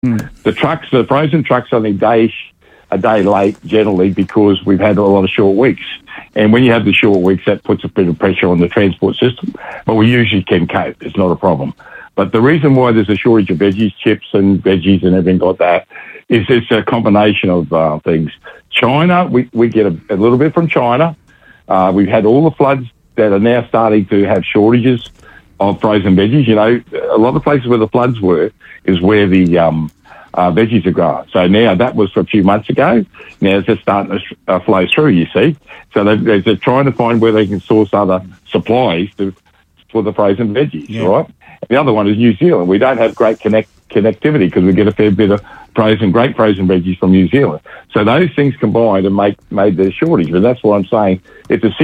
The frozen trucks, I think, a day late generally because we've had a lot of short weeks. And when you have the short weeks, that puts a bit of pressure on the transport system. But we usually can cope. It's not a problem. But the reason why there's a shortage of veggies, chips and veggies and everything like that is it's a combination of things. China, we get a little bit from China. We've had all the floods that are now starting to have shortages of frozen veggies. You know, a lot of places where the floods were is where the veggies are grown. So now that was a few months ago. Now it's just starting to flow through, you see. So they're trying to find where they can source other supplies for the frozen veggies, right? The other one is New Zealand. We don't have great connectivity because we get a fair bit of great frozen veggies from New Zealand. So those things combined and made the shortage. But that's why I'm saying it's a